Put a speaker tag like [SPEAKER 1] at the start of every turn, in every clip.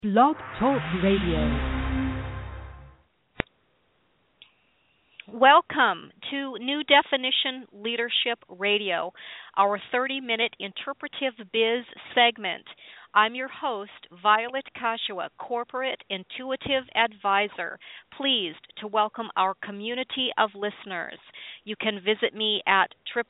[SPEAKER 1] Blog Talk Radio.
[SPEAKER 2] Welcome to New Definition Leadership Radio, our 30-minute interpretive biz segment. I'm your host, Violet Kashua, Corporate Intuitive Advisor. Pleased to welcome our community of listeners. You can visit me at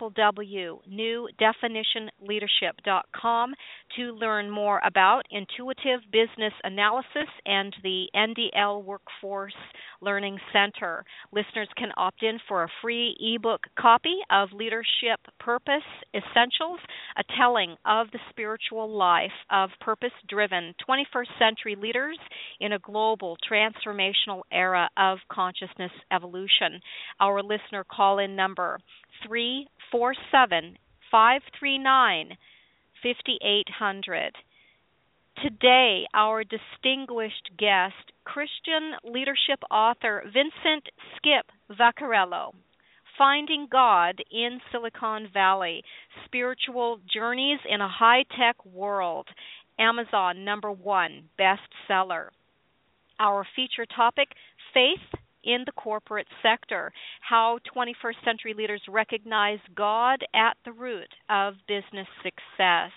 [SPEAKER 2] www.newdefinitionleadership.com to learn more about intuitive business analysis and the NDL Workforce Learning Center. Listeners can opt in for a free ebook copy of Leadership Purpose Essentials, a telling of the spiritual life of purpose-driven 21st century leaders in a global transformational era of consciousness evolution. Our listener call-in number 347-539-5800. Today, our distinguished guest, Christian leadership author Vincent Skip Vaccarello, Finding God in Silicon Valley, Spiritual Journeys in a High-Tech World, Amazon #1 bestseller. Our feature topic, Faith in the Corporate Sector, how 21st century leaders recognize God at the root of business success.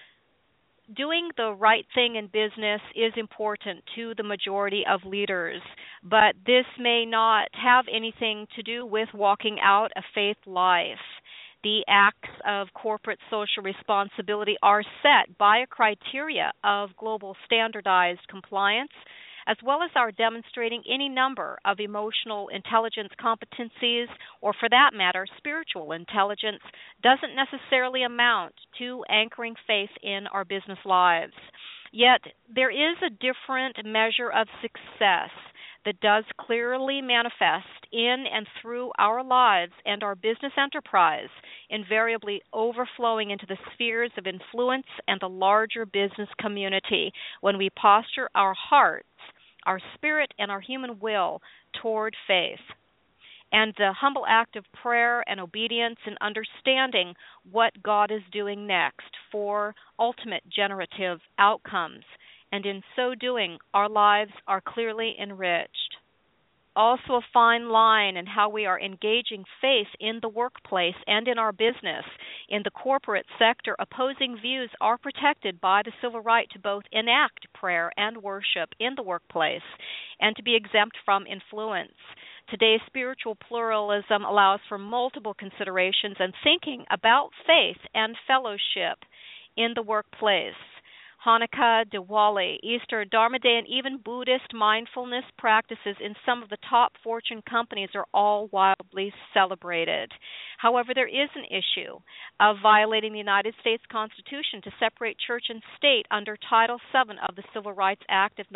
[SPEAKER 2] Doing the right thing in business is important to the majority of leaders, but this may not have anything to do with walking out a faith life. The acts of corporate social responsibility are set by a criteria of global standardized compliance, as well as our demonstrating any number of emotional intelligence competencies, or for that matter, spiritual intelligence, doesn't necessarily amount to anchoring faith in our business lives. Yet, there is a different measure of success that does clearly manifest in and through our lives and our business enterprise, invariably overflowing into the spheres of influence and the larger business community when we posture our hearts, our spirit, and our human will toward faith. And the humble act of prayer and obedience and understanding what God is doing next for ultimate generative outcomes. And in so doing, our lives are clearly enriched. Also a fine line in how we are engaging faith in the workplace and in our business. In the corporate sector, opposing views are protected by the civil right to both enact prayer and worship in the workplace and to be exempt from influence. Today's spiritual pluralism allows for multiple considerations and thinking about faith and fellowship in the workplace. Hanukkah, Diwali, Easter, Dharma Day, and even Buddhist mindfulness practices in some of the top Fortune companies are all wildly celebrated. However, there is an issue of violating the United States Constitution to separate church and state under Title VII of the Civil Rights Act of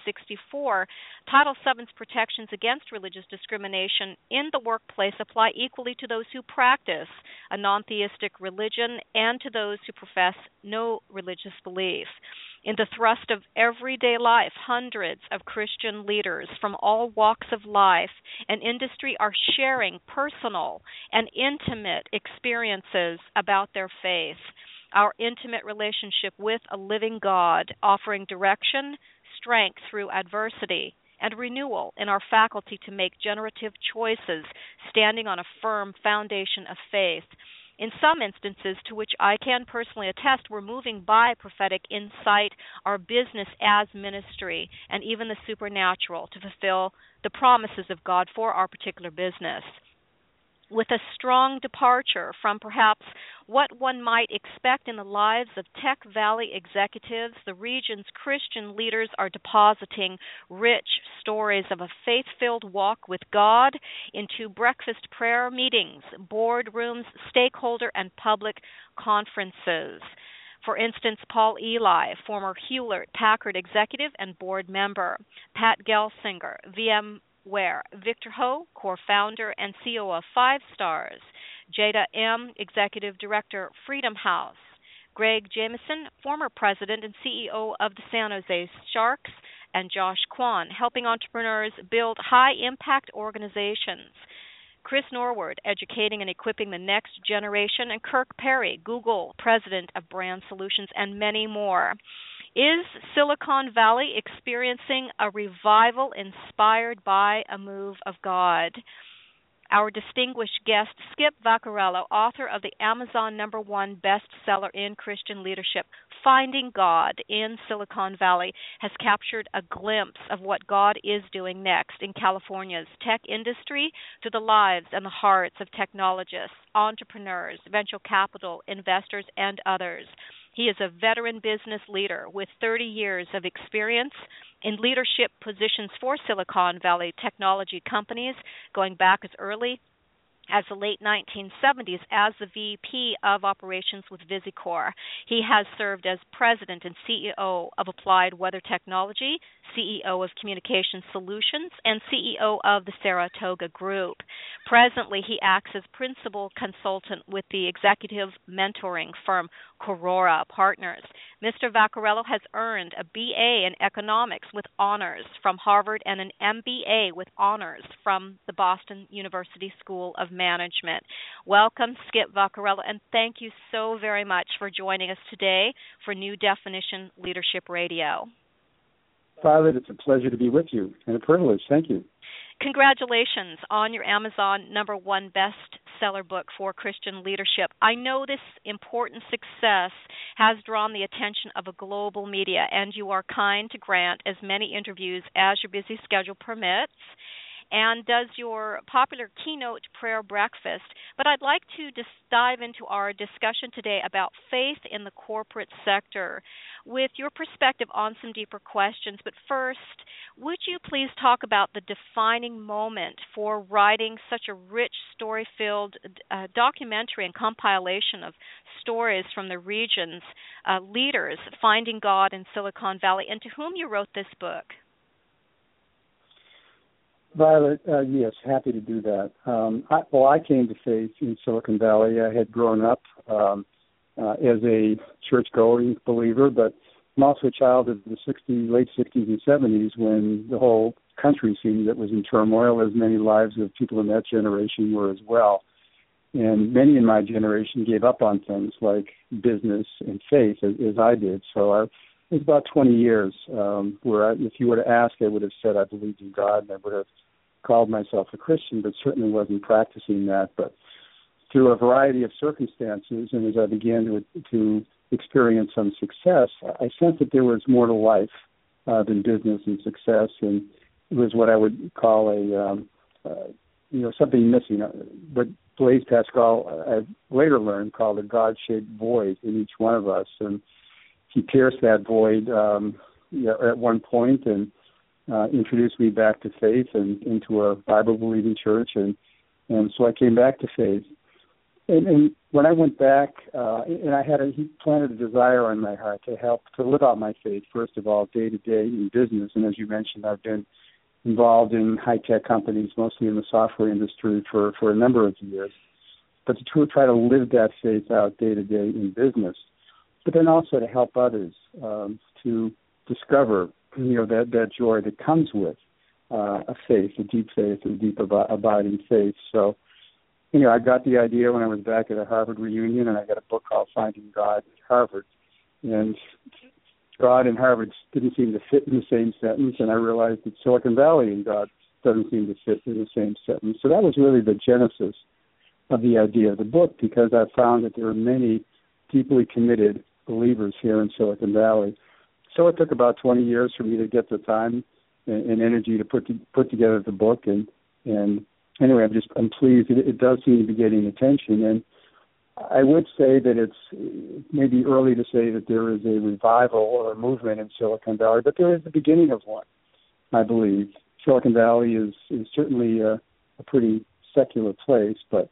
[SPEAKER 2] 1964. Title VII's protections against religious discrimination in the workplace apply equally to those who practice a non-theistic religion and to those who profess no religious belief. In the thrust of everyday life, hundreds of Christian leaders from all walks of life and industry are sharing personal and intimate experiences about their faith. Our intimate relationship with a living God, offering direction, strength through adversity, and renewal in our faculty to make generative choices, standing on a firm foundation of faith. In some instances, to which I can personally attest, we're moving by prophetic insight, our business as ministry, and even the supernatural to fulfill the promises of God for our particular business. With a strong departure from perhaps what one might expect in the lives of Tech Valley executives, the region's Christian leaders are depositing rich stories of a faith-filled walk with God into breakfast prayer meetings, boardrooms, stakeholder, and public conferences. For instance, Paul Eli, former Hewlett-Packard executive and board member, Pat Gelsinger, VMware, Victor Ho, core founder and CEO of 5 Stars, Jada M., executive director, Freedom House, Greg Jameson, former president and CEO of the San Jose Sharks, and Josh Kwan, helping entrepreneurs build high-impact organizations. Chris Norwood, educating and equipping the next generation, and Kirk Perry, Google President of Brand Solutions, and many more. Is Silicon Valley experiencing a revival inspired by a move of God? Our distinguished guest, Skip Vaccarello, author of the Amazon #1 bestseller in Christian leadership, Finding God in Silicon Valley, has captured a glimpse of what God is doing next in California's tech industry through the lives and the hearts of technologists, entrepreneurs, venture capital investors, and others. He is a veteran business leader with 30 years of experience in leadership positions for Silicon Valley technology companies, going back as early as the late 1970s as the VP of Operations with VisiCore. He has served as President and CEO of Applied Weather Technology, CEO of Communication Solutions, and CEO of the Saratoga Group. Presently, he acts as Principal Consultant with the executive mentoring firm Corora Partners. Mr. Vaccarello has earned a BA in Economics with honors from Harvard and an MBA with honors from the Boston University School of Management. Welcome, Skip Vaccarello, and thank you so very much for joining us today for New Definition Leadership Radio.
[SPEAKER 3] Violet, it's a pleasure to be with you and a privilege. Thank you.
[SPEAKER 2] Congratulations on your Amazon #1 bestseller book for Christian leadership. I know this important success has drawn the attention of a global media, and you are kind to grant as many interviews as your busy schedule permits, and does your popular keynote prayer breakfast. But I'd like to just dive into our discussion today about faith in the corporate sector with your perspective on some deeper questions. But first, would you please talk about the defining moment for writing such a rich, story-filled documentary and compilation of stories from the region's leaders, Finding God in Silicon Valley, and to whom you wrote this book?
[SPEAKER 3] Violet, yes, happy to do that. I came to faith in Silicon Valley. I had grown up as a church-going believer, but I'm also a child of the late 60s and 70s when the whole country seemed that was in turmoil, as many lives of people in that generation were as well. And many in my generation gave up on things like business and faith, as I did. So it was about 20 years where if you were to ask, I would have said I believed in God, and I would have called myself a Christian, but certainly wasn't practicing that. But through a variety of circumstances, and as I began to experience some success, I sensed that there was more to life than business and success, and it was what I would call something missing. What Blaise Pascal, I later learned, called a God-shaped void in each one of us, and he pierced that void at one point and introduced me back to faith and into a Bible-believing church, and so I came back to faith. And when I went back, he planted a desire on my heart to help to live out my faith, first of all, day to day in business. And as you mentioned, I've been involved in high-tech companies, mostly in the software industry, for a number of years. But to try to live that faith out day to day in business, but then also to help others to discover, that joy that comes with a faith, a deep abiding faith. So, I got the idea when I was back at a Harvard reunion, and I got a book called Finding God at Harvard. And God and Harvard didn't seem to fit in the same sentence, and I realized that Silicon Valley and God doesn't seem to fit in the same sentence. So that was really the genesis of the idea of the book, because I found that there are many deeply committed believers here in Silicon Valley. So it took about 20 years for me to get the time and energy to put together the book, and anyway, I'm pleased. It does seem to be getting attention, and I would say that it's maybe early to say that there is a revival or a movement in Silicon Valley, but there is the beginning of one, I believe. Silicon Valley is certainly a pretty secular place, but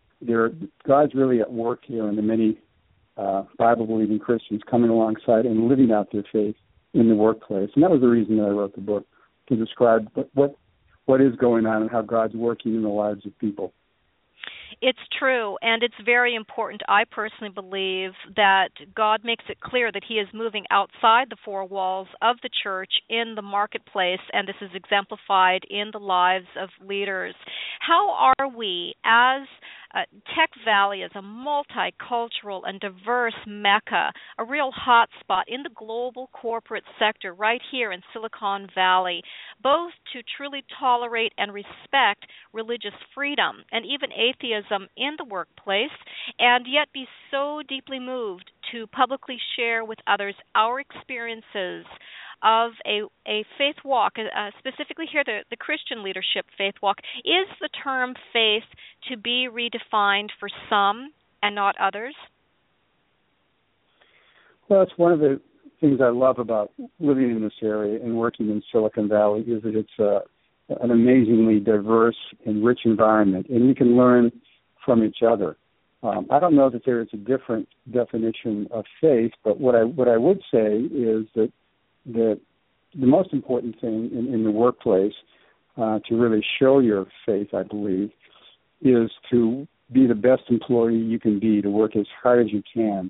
[SPEAKER 3] God's really at work here, and the many Bible-believing Christians coming alongside and living out their faith in the workplace. And that was the reason that I wrote the book, to describe what is going on and how God's working in the lives of people.
[SPEAKER 2] It's true, and it's very important, I personally believe, that God makes it clear that he is moving outside the four walls of the church in the marketplace, and this is exemplified in the lives of leaders. How are we, as Tech Valley is a multicultural and diverse mecca, a real hot spot in the global corporate sector right here in Silicon Valley, both to truly tolerate and respect religious freedom and even atheism in the workplace, and yet be so deeply moved to publicly share with others our experiences of a faith walk, specifically here the Christian leadership faith walk. Is the term faith to be redefined for some and not others?
[SPEAKER 3] Well, it's one of the things I love about living in this area and working in Silicon Valley is that it's an amazingly diverse and rich environment, and we can learn from each other. I don't know that there is a different definition of faith, but what I would say is that the most important thing in the workplace to really show your faith, I believe, is to be the best employee you can be, to work as hard as you can.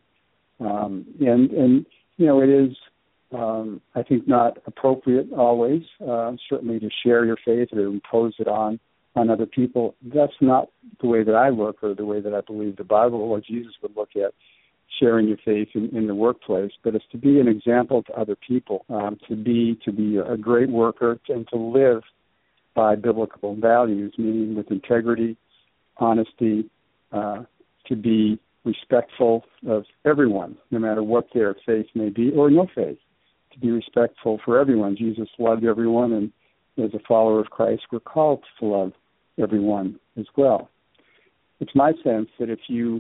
[SPEAKER 3] And you know, it is, I think, not appropriate always, certainly to share your faith or to impose it on other people. That's not the way that I look or the way that I believe the Bible or Jesus would look at sharing your faith in the workplace, but it's to be an example to other people, to be a great worker and to live by biblical values, meaning with integrity, honesty, to be respectful of everyone, no matter what their faith may be or no faith, to be respectful for everyone. Jesus loved everyone, and as a follower of Christ, we're called to love everyone as well. It's my sense that if you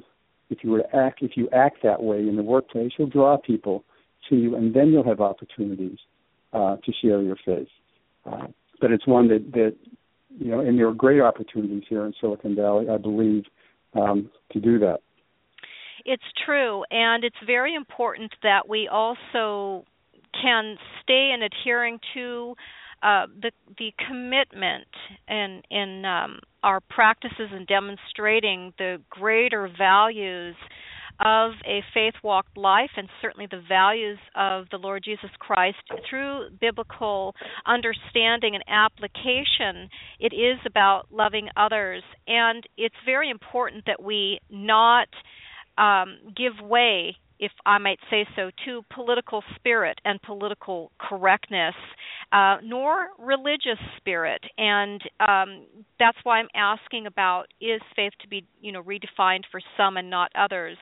[SPEAKER 3] act that way in the workplace, you'll draw people to you, and then you'll have opportunities to share your faith. But it's one that you know, and there are great opportunities here in Silicon Valley, I believe, to do that.
[SPEAKER 2] It's true, and it's very important that we also can stay in adhering to the commitment in our practices and demonstrating the greater values of a faith-walked life, and certainly the values of the Lord Jesus Christ through biblical understanding and application. It is about loving others, and it's very important that we not give way, if I might say so, to political spirit and political correctness, nor religious spirit. And that's why I'm asking about, is faith to be, redefined for some and not others?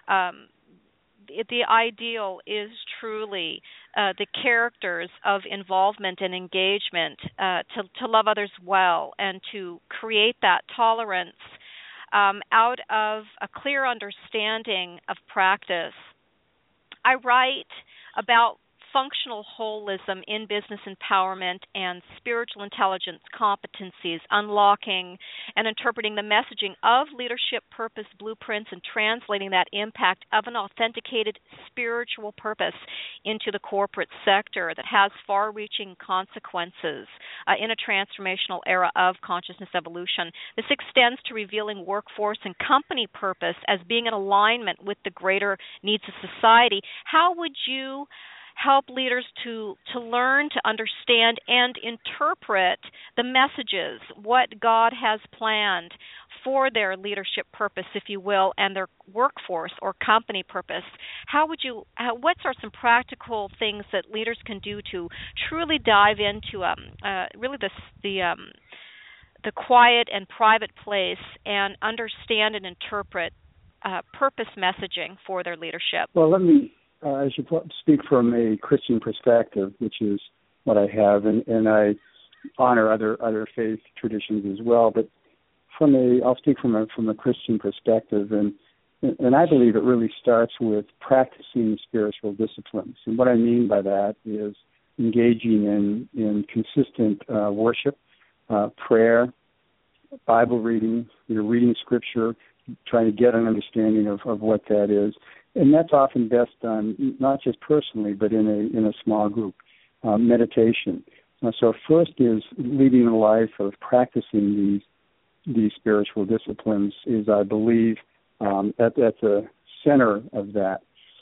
[SPEAKER 2] The ideal is truly the characters of involvement and engagement, to love others well and to create that tolerance out of a clear understanding of practice. I write about functional holism in business empowerment and spiritual intelligence competencies, unlocking and interpreting the messaging of leadership purpose blueprints and translating that impact of an authenticated spiritual purpose into the corporate sector that has far-reaching consequences in a transformational era of consciousness evolution. This extends to revealing workforce and company purpose as being in alignment with the greater needs of society. How would you help leaders to learn to understand and interpret the messages, what God has planned for their leadership purpose, if you will, and their workforce or company purpose? What are some practical things that leaders can do to truly dive into really the quiet and private place and understand and interpret purpose messaging for their leadership?
[SPEAKER 3] Well, let me I should speak from a Christian perspective, which is what I have, and I honor other faith traditions as well. But I'll speak from a Christian perspective, and I believe it really starts with practicing spiritual disciplines. And what I mean by that is engaging in consistent worship, prayer, Bible reading, reading Scripture, trying to get an understanding of what that is. And that's often best done not just personally, but in a small group. Meditation. So first is leading a life of practicing these spiritual disciplines is, I believe, at the center of that.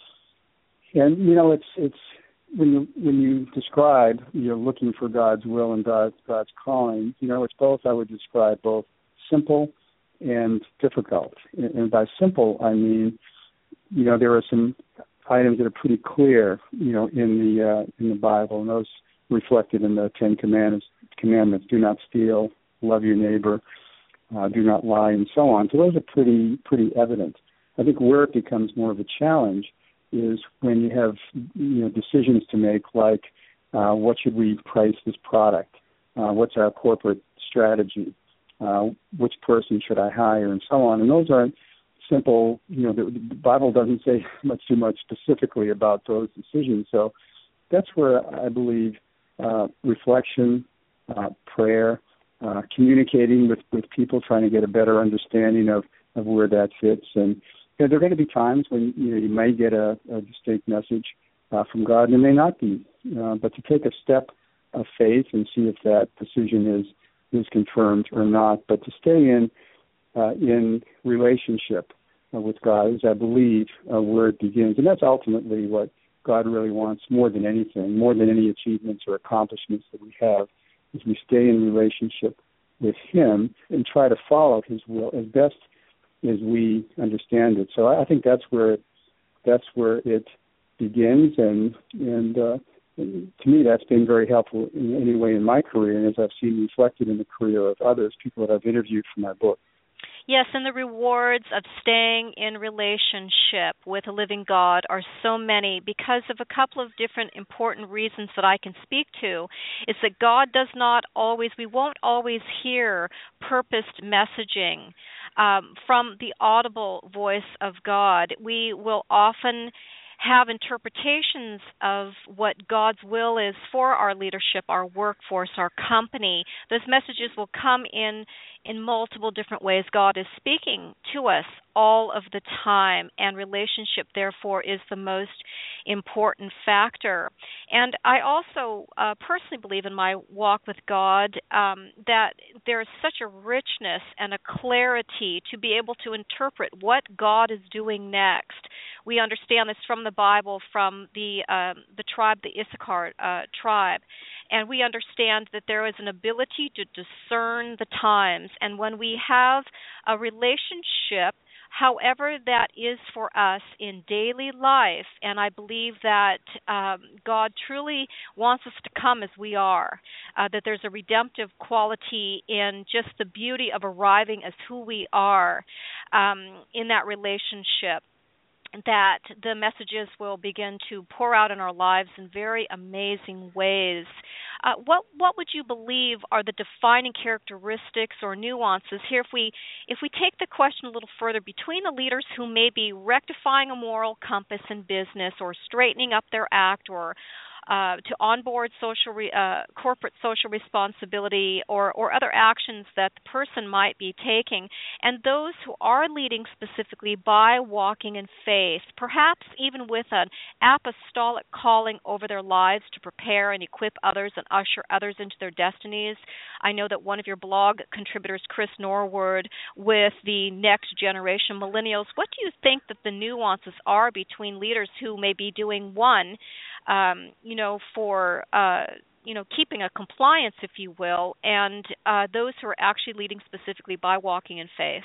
[SPEAKER 3] And it's when you describe you're looking for God's will and God's calling. It's both. I would describe both simple and difficult. And by simple, I mean, there are some items that are pretty clear, in the Bible, and those reflected in the Ten Commandments. Do not steal, love your neighbor, do not lie, and so on. So those are pretty evident. I think where it becomes more of a challenge is when you have decisions to make, like what should we price this product, what's our corporate strategy, which person should I hire, and so on. And those aren't simple. The Bible doesn't say too much specifically about those decisions. So that's where I believe reflection, prayer, communicating with people, trying to get a better understanding of where that fits. And there are going to be times when you may get a distinct message from God, and there may not be. But to take a step of faith and see if that decision is confirmed or not. But to stay in relationship with God is, I believe, where it begins. And that's ultimately what God really wants more than anything, more than any achievements or accomplishments that we have, is we stay in relationship with Him and try to follow His will as best as we understand it. So I think that's where it begins, and to me that's been very helpful in any way in my career, and as I've seen reflected in the career of others, people that I've interviewed for my book.
[SPEAKER 2] Yes, and the rewards of staying in relationship with a living God are so many because of a couple of different important reasons that I can speak to. Is that God we won't always hear purposed messaging from the audible voice of God. We will often have interpretations of what God's will is for our leadership, our workforce, our company. Those messages will come in multiple different ways. God is speaking to us all of the time, and relationship, therefore, is the most important factor. And I also personally believe in my walk with God that there is such a richness and a clarity to be able to interpret what God is doing next. We understand this from the Bible, from the tribe, the Issachar tribe. And we understand that there is an ability to discern the times. And when we have a relationship, however that is for us in daily life, and I believe that God truly wants us to come as we are, that there's a redemptive quality in just the beauty of arriving as who we are in that relationship, that the messages will begin to pour out in our lives in very amazing ways. What would you believe are the defining characteristics or nuances here? If we take the question a little further, between the leaders who may be rectifying a moral compass in business or straightening up their act or to onboard corporate social responsibility or other actions that the person might be taking, and those who are leading specifically by walking in faith, perhaps even with an apostolic calling over their lives to prepare and equip others and usher others into their destinies. I know that one of your blog contributors, Chris Norwood, with the next generation millennials, what do you think that the nuances are between leaders who may be doing one, for keeping a compliance, if you will, and those who are actually leading specifically by walking in faith?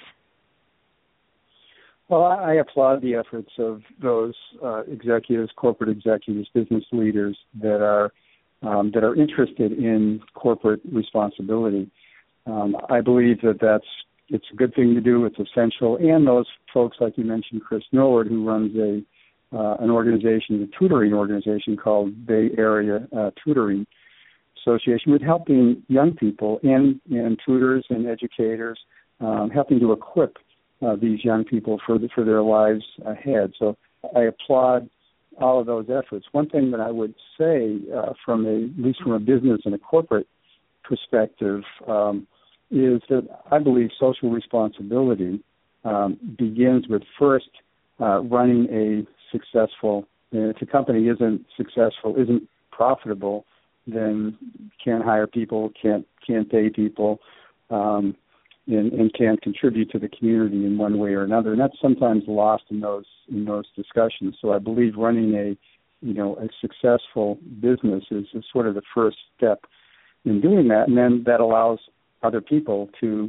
[SPEAKER 3] Well, I applaud the efforts of those executives, corporate executives, business leaders that are interested in corporate responsibility. I believe that it's a good thing to do. It's essential. And those folks, like you mentioned, Chris Norwood, who runs an organization, a tutoring organization called Bay Area Tutoring Association, with helping young people and tutors and educators, helping to equip these young people for their lives ahead. So I applaud all of those efforts. One thing that I would say, at least from a business and a corporate perspective, is that I believe social responsibility begins with first running a successful. If a company isn't successful, isn't profitable, then can't hire people, can't pay people, and can't contribute to the community in one way or another. And that's sometimes lost in those discussions. So I believe running a successful business is sort of the first step in doing that, and then that allows other people to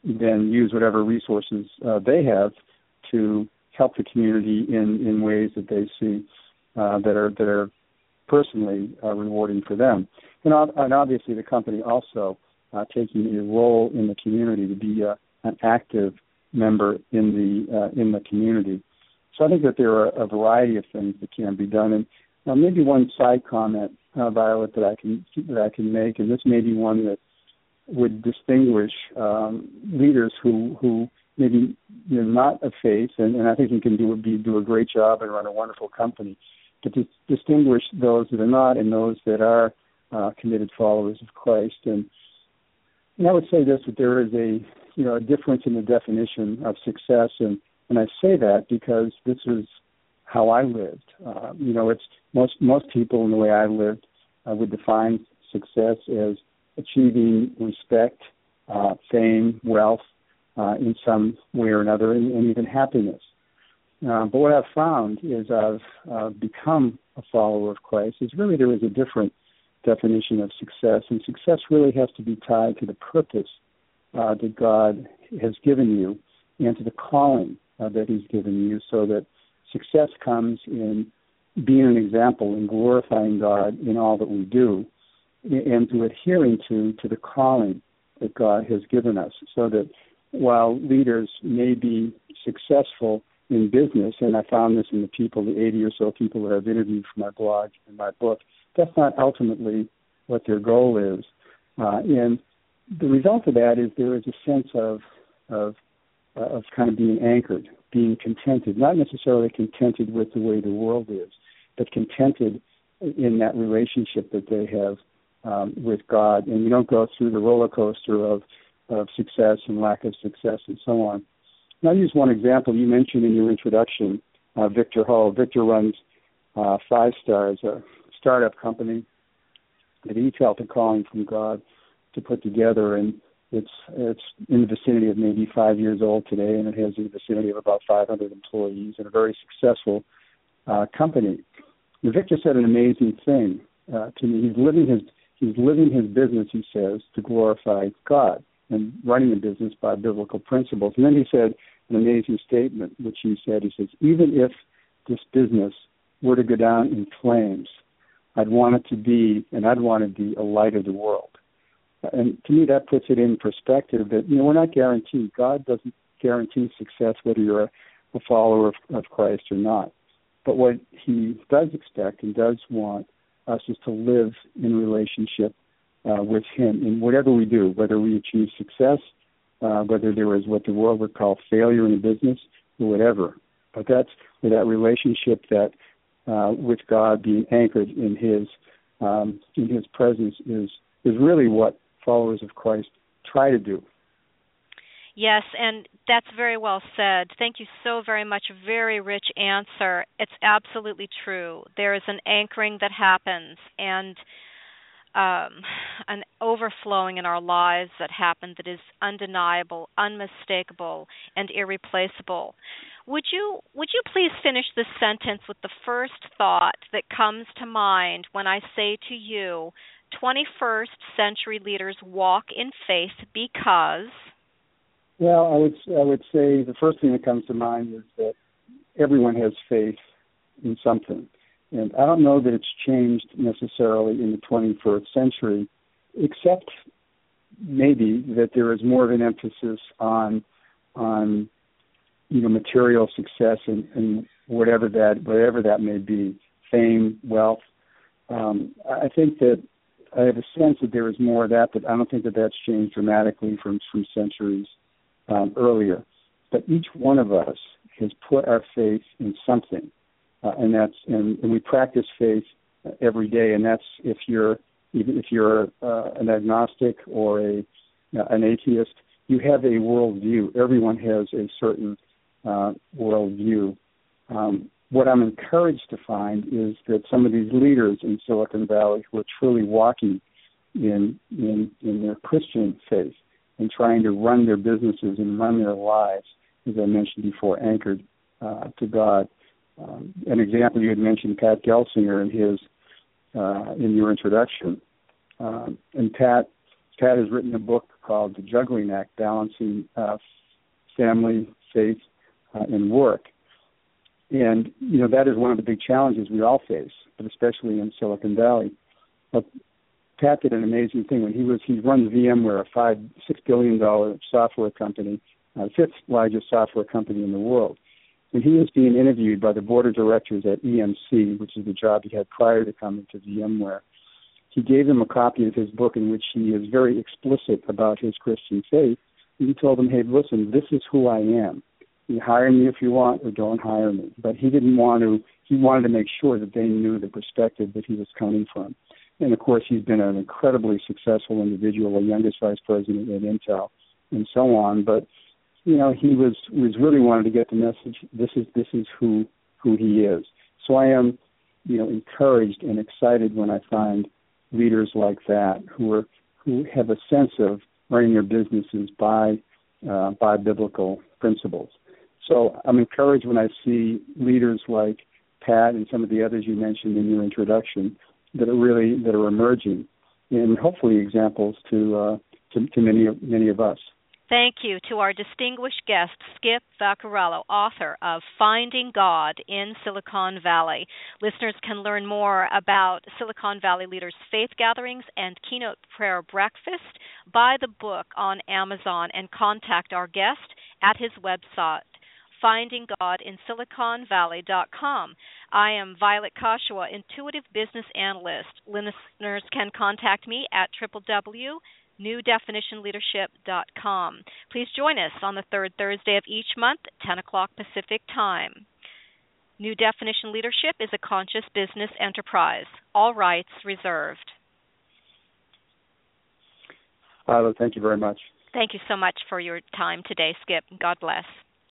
[SPEAKER 3] then use whatever resources they have to help the community in ways that they see that are personally rewarding for them. And obviously the company also taking a role in the community to be an active member in the community. So I think that there are a variety of things that can be done. And maybe one side comment, Violet, that I can make, and this may be one that would distinguish leaders who maybe not of faith, and I think he can do a great job and run a wonderful company, but to distinguish those that are not and those that are committed followers of Christ. And I would say this, that there is a difference in the definition of success, and I say that because this is how I lived. It's most people in the way I lived would define success as achieving respect, fame, wealth, in some way or another, and even happiness. But what I've found is I've become a follower of Christ is really there is a different definition of success, and success really has to be tied to the purpose that God has given you and to the calling that He's given you, so that success comes in being an example and glorifying God in all that we do, and to adhering to the calling that God has given us, so that while leaders may be successful in business, and I found this in the 80 or so people that I've interviewed for my blog and my book, that's not ultimately what their goal is. And the result of that is there is a sense of kind of being anchored, being contented, not necessarily contented with the way the world is, but contented in that relationship that they have with God. And you don't go through the roller coaster of success and lack of success and so on. And I'll use one example. You mentioned in your introduction Victor Ho. Victor runs 5 Stars, a startup company that he felt a calling from God to put together, and it's in the vicinity of maybe 5 years old today, and it has in the vicinity of about 500 employees and a very successful company. And Victor said an amazing thing to me. He's living his business, he says, to glorify God and running the business by biblical principles. And then he said an amazing statement, which he says, even if this business were to go down in flames, I'd want it to be a light of the world. And to me, that puts it in perspective that, we're not guaranteed. God doesn't guarantee success whether you're a follower of Christ or not. But what He does expect and does want us is to live in relationship with Him in whatever we do, whether we achieve success, whether there is what the world would call failure in a business, or whatever. But that's where that relationship that with God being anchored in His presence is really what followers of Christ try to do.
[SPEAKER 2] Yes, and that's very well said. Thank you so very much. Very rich answer. It's absolutely true. There is an anchoring that happens and an overflowing in our lives that happen that is undeniable, unmistakable, and irreplaceable. Would you please finish this sentence with the first thought that comes to mind when I say to you, 21st century leaders walk in faith because...
[SPEAKER 3] Well, I would say the first thing that comes to mind is that everyone has faith in something. And I don't know that it's changed necessarily in the 21st century, except maybe that there is more of an emphasis on material success and whatever that may be, fame, wealth. I think that I have a sense that there is more of that, but I don't think that that's changed dramatically from centuries earlier. But each one of us has put our faith in something, and we practice faith every day. And that's if you're an agnostic or an atheist, you have a worldview. Everyone has a certain worldview. What I'm encouraged to find is that some of these leaders in Silicon Valley who are truly walking in their Christian faith and trying to run their businesses and run their lives, as I mentioned before, anchored to God. An example, you had mentioned Pat Gelsinger in your introduction. And Pat Pat has written a book called The Juggling Act, Balancing Family, Faith, and Work. And, that is one of the big challenges we all face, but especially in Silicon Valley. But Pat did an amazing thing. When he runs VMware, a $6 billion software company, the fifth largest software company in the world. When he was being interviewed by the board of directors at EMC, which is the job he had prior to coming to VMware, he gave them a copy of his book in which he is very explicit about his Christian faith. And he told them, hey, listen, this is who I am. You hire me if you want or don't hire me. But he wanted to make sure that they knew the perspective that he was coming from. And, of course, he's been an incredibly successful individual, a youngest vice president at Intel, and so on. But, he was really wanting to get the message, this is who he is. So I am, encouraged and excited when I find leaders like that who have a sense of running their businesses by biblical principles. So I'm encouraged when I see leaders like Pat and some of the others you mentioned in your introduction that are emerging, and hopefully examples to many of us.
[SPEAKER 2] Thank you to our distinguished guest, Skip Vaccarello, author of Finding God in Silicon Valley. Listeners can learn more about Silicon Valley leaders' faith gatherings and keynote prayer breakfast. Buy the book on Amazon and contact our guest at his website, findinggodinSiliconValley.com. I am Violet Koshawa, Intuitive Business Analyst. Listeners can contact me at www.newdefinitionleadership.com. Please join us on the third Thursday of each month, 10 o'clock Pacific Time. New Definition Leadership is a conscious business enterprise. All rights reserved.
[SPEAKER 3] Violet, thank you very much.
[SPEAKER 2] Thank you so much for your time today, Skip. God bless.